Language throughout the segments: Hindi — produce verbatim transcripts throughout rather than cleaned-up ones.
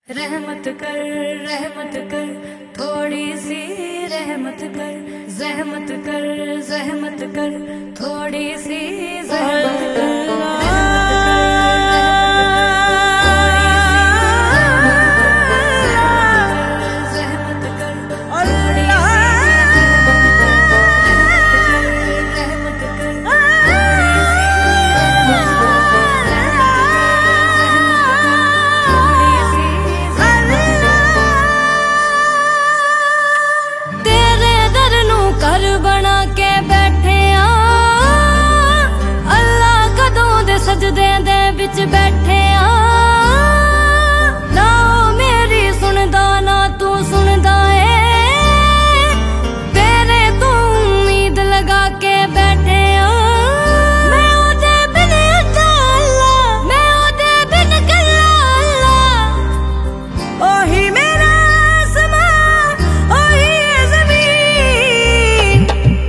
रहमत कर रहमत कर थोड़ी सी रहमत कर, जहमत कर जहमत कर थोड़ी सी जहमत कर। सजदे दे विच बैठे आ ना मेरी सुनदा ना तू सुनदा ए तेरे तू उम्मीद लगा के बैठे आ। मैं ओदे बिन अल्लाह, मैं ओदे बिन कल्ला अल्लाह, ओही मेरा आसमान ओही है ज़मीन।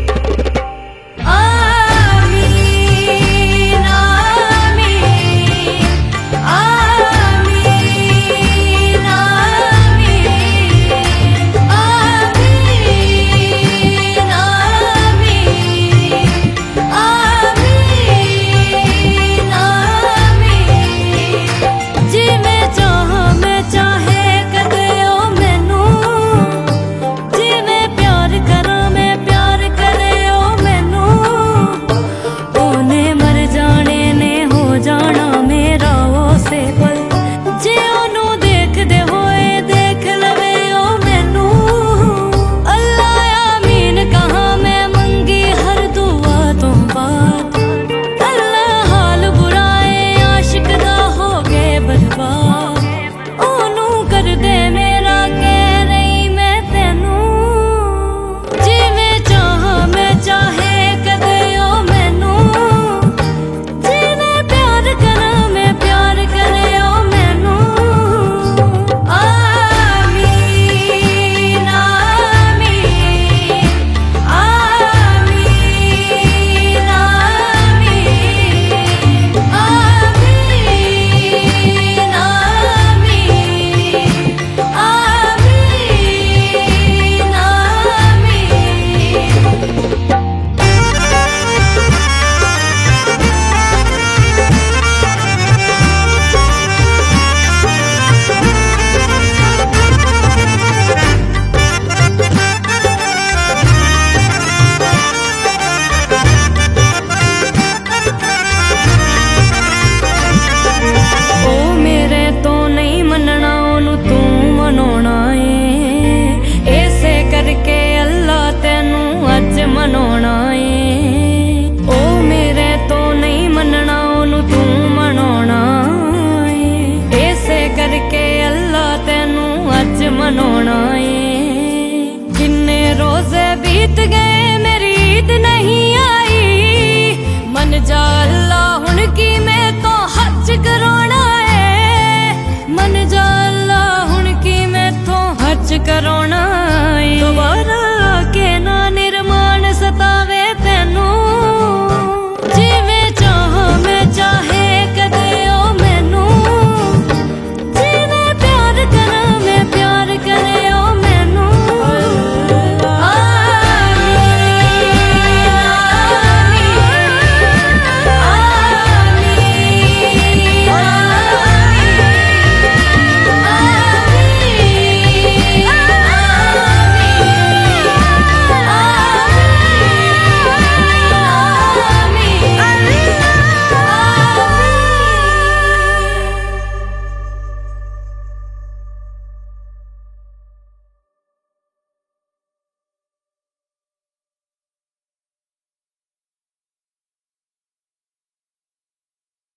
मनाना ए ओ मेरे तो नहीं मनना ओनू तू मनाना ए, ऐसे करके अल्लाह तेनू अज मनाना ए। किन्ने रोजे बीत गए